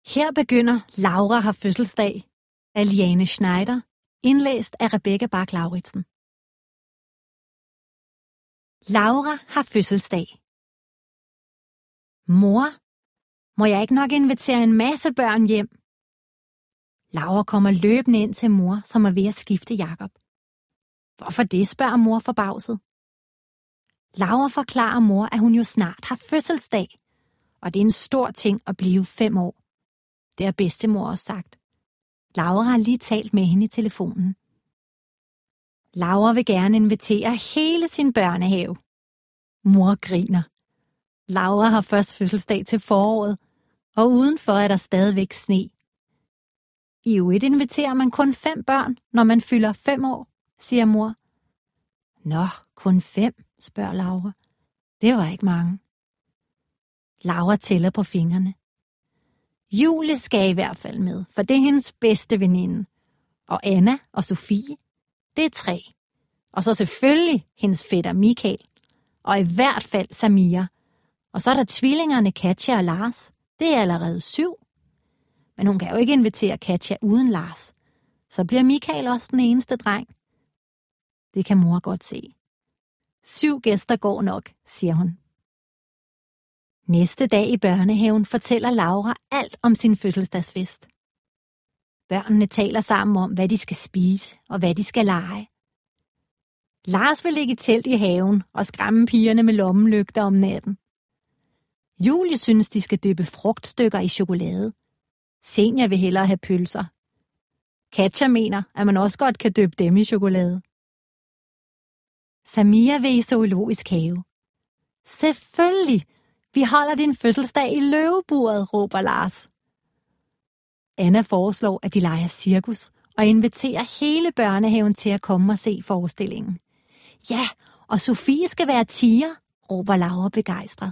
Her begynder Laura har fødselsdag af Liane Schneider, indlæst af Rebecca Bach-Lauritsen. Laura har fødselsdag. Mor, må jeg ikke nok invitere en masse børn hjem? Laura kommer løbende ind til mor, som er ved at skifte Jakob. Hvorfor det, spørger mor forbavset. Laura forklarer mor, at hun jo snart har fødselsdag, og det er en stor ting at blive 5 år. Det har bedstemor også sagt. Laura har lige talt med hende i telefonen. Laura vil gerne invitere hele sin børnehave. Mor griner. Laura har først fødselsdag til foråret, og udenfor er der stadigvæk sne. I øvrigt inviterer man kun 5 børn, når man fylder 5 år, siger mor. Nå, kun 5, spørger Laura. Det var ikke mange. Laura tæller på fingrene. Julie skal i hvert fald med, for det er hendes bedste veninde. Og Anna og Sofie, det er 3. Og så selvfølgelig hendes fætter Michael. Og i hvert fald Samira. Og så er der tvillingerne Katja og Lars. Det er allerede 7. Men hun kan jo ikke invitere Katja uden Lars. Så bliver Michael også den eneste dreng. Det kan mor godt se. 7 gæster går nok, siger hun. Næste dag i børnehaven fortæller Laura alt om sin fødselsdagsfest. Børnene taler sammen om, hvad de skal spise og hvad de skal lege. Lars vil ligge i telt i haven og skræmme pigerne med lommelygter om natten. Julie synes, de skal dyppe frugtstykker i chokolade. Senior vil hellere have pølser. Katja mener, at man også godt kan dyppe dem i chokolade. Samira vil i zoologisk have. Selvfølgelig! Vi holder din fødselsdag i løveburet, råber Lars. Anna foreslår, at de leger cirkus og inviterer hele børnehaven til at komme og se forestillingen. Ja, og Sofie skal være tiger, råber Laura begejstret.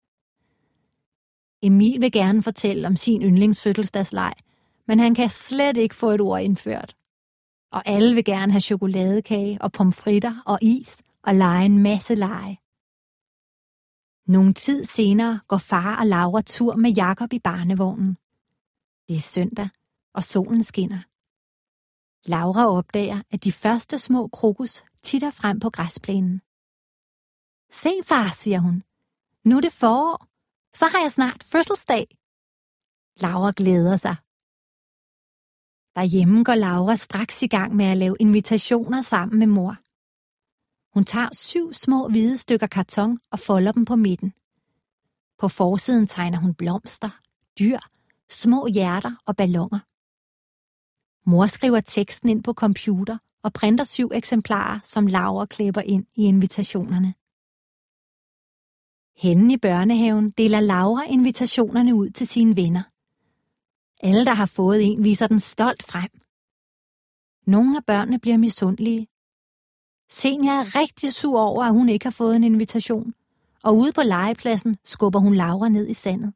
Emil vil gerne fortælle om sin yndlingsfødselsdagsleg, men han kan slet ikke få et ord indført. Og alle vil gerne have chokoladekage og pomfritter og is og lege en masse lege. Nogle tid senere går far og Laura tur med Jakob i barnevognen. Det er søndag, og solen skinner. Laura opdager, at de første små krokus titter frem på græsplænen. Se far, siger hun. Nu er det forår. Så har jeg snart fødselsdag. Laura glæder sig. Derhjemme går Laura straks i gang med at lave invitationer sammen med mor. Hun tager 7 små hvide stykker karton og folder dem på midten. På forsiden tegner hun blomster, dyr, små hjerter og balloner. Mor skriver teksten ind på computer og printer 7 eksemplarer, som Laura klæber ind i invitationerne. Henne i børnehaven deler Laura invitationerne ud til sine venner. Alle, der har fået en, viser den stolt frem. Nogle af børnene bliver misundelige. Senior er rigtig sur over, at hun ikke har fået en invitation, og ude på legepladsen skubber hun Laura ned i sandet.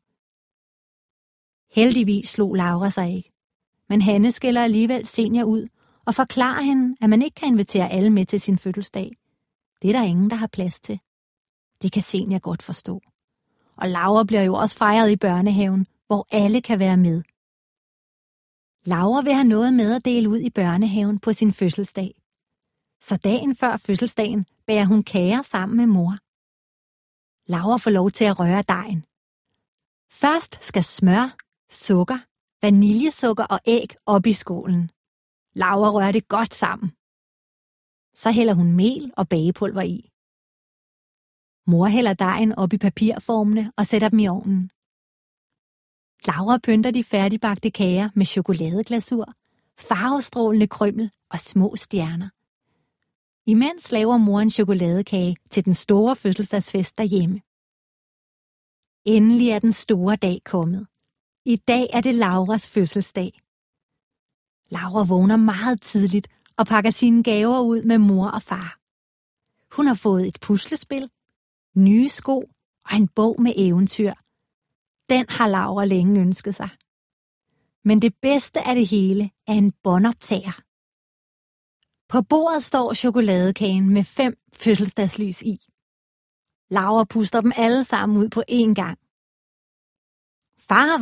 Heldigvis slog Laura sig ikke, men Hanne skælder alligevel Senior ud og forklarer hende, at man ikke kan invitere alle med til sin fødselsdag. Det er der ingen, der har plads til. Det kan Senior godt forstå. Og Laura bliver jo også fejret i børnehaven, hvor alle kan være med. Laura vil have noget med at dele ud i børnehaven på sin fødselsdag. Så dagen før fødselsdagen bager hun kager sammen med mor. Laura får lov til at røre dejen. Først skal smør, sukker, vaniljesukker og æg op i skålen. Laura rører det godt sammen. Så hælder hun mel og bagepulver i. Mor hælder dejen op i papirformene og sætter dem i ovnen. Laura pynter de færdigbagte kager med chokoladeglasur, farvestrålende krymmel og små stjerner. Imens laver mor en chokoladekage til den store fødselsdagsfest derhjemme. Endelig er den store dag kommet. I dag er det Lauras fødselsdag. Laura vågner meget tidligt og pakker sine gaver ud med mor og far. Hun har fået et puslespil, nye sko og en bog med eventyr. Den har Laura længe ønsket sig. Men det bedste af det hele er en båndoptager. På bordet står chokoladekagen med 5 fødselsdagslys i. Laura puster dem alle sammen ud på én gang. Far